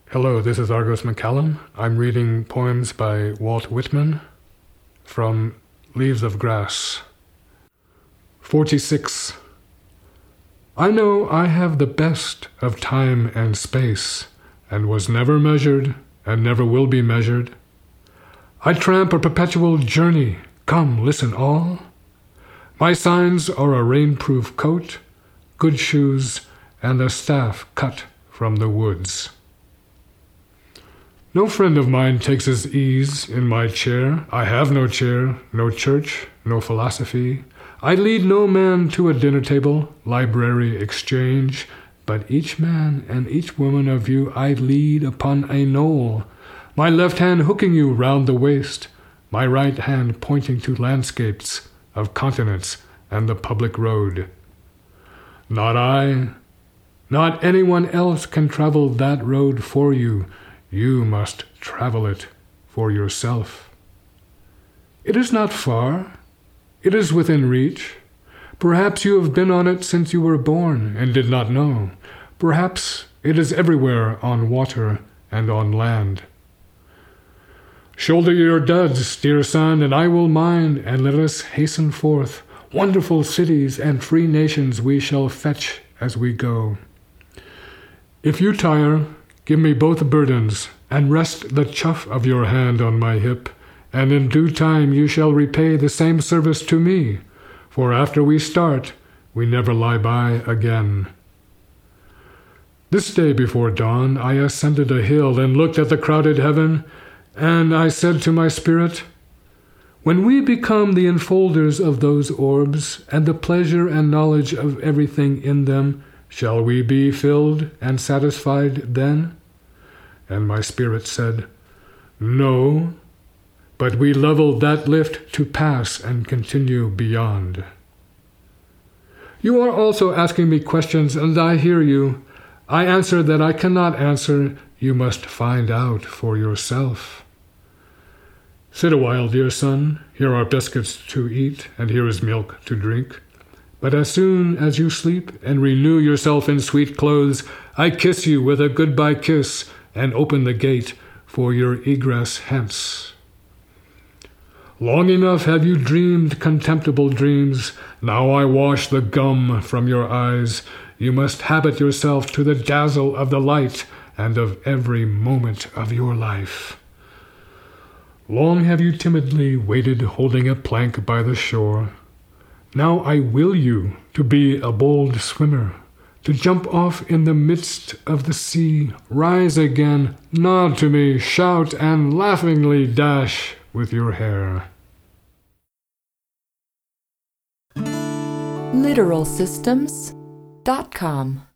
Hello, this is Argos McCallum. I'm reading poems by Walt Whitman from Leaves of Grass. 46. I know I have the best of time and space, and was never measured, and never will be measured. I tramp a perpetual journey. Come, listen all. My signs are a rainproof coat, good shoes, and a staff cut from the woods. No friend of mine takes his ease in my chair. I have no chair, no church, no philosophy. I lead no man to a dinner table, library exchange, but each man and each woman of you I lead upon a knoll, my left hand hooking you round the waist, my right hand pointing to landscapes of continents and the public road. Not I, not anyone else can travel that road for you. You must travel it for yourself. It is not far. It is within reach. Perhaps you have been on it since you were born and did not know. Perhaps it is everywhere on water and on land. Shoulder your duds, dear son, and I will mine, and let us hasten forth. Wonderful cities and free nations we shall fetch as we go. If you tire, give me both burdens, and rest the chuff of your hand on my hip, and in due time you shall repay the same service to me, for after we start, we never lie by again. This day before dawn I ascended a hill and looked at the crowded heaven, and I said to my spirit, when we become the enfolders of those orbs, and the pleasure and knowledge of everything in them, shall we be filled and satisfied then? And my spirit said, no, but we level that lift to pass and continue beyond. You are also asking me questions, and I hear you. I answer that I cannot answer. You must find out for yourself. Sit a while, dear son. Here are biscuits to eat, and here is milk to drink. But as soon as you sleep and renew yourself in sweet clothes, I kiss you with a goodbye kiss and open the gate for your egress hence. Long enough have you dreamed contemptible dreams. Now I wash the gum from your eyes. You must habit yourself to the dazzle of the light and of every moment of your life. Long have you timidly waited holding a plank by the shore. Now I will you to be a bold swimmer, to jump off in the midst of the sea, rise again, nod to me, shout, and laughingly dash with your hair. LiteralSystems.com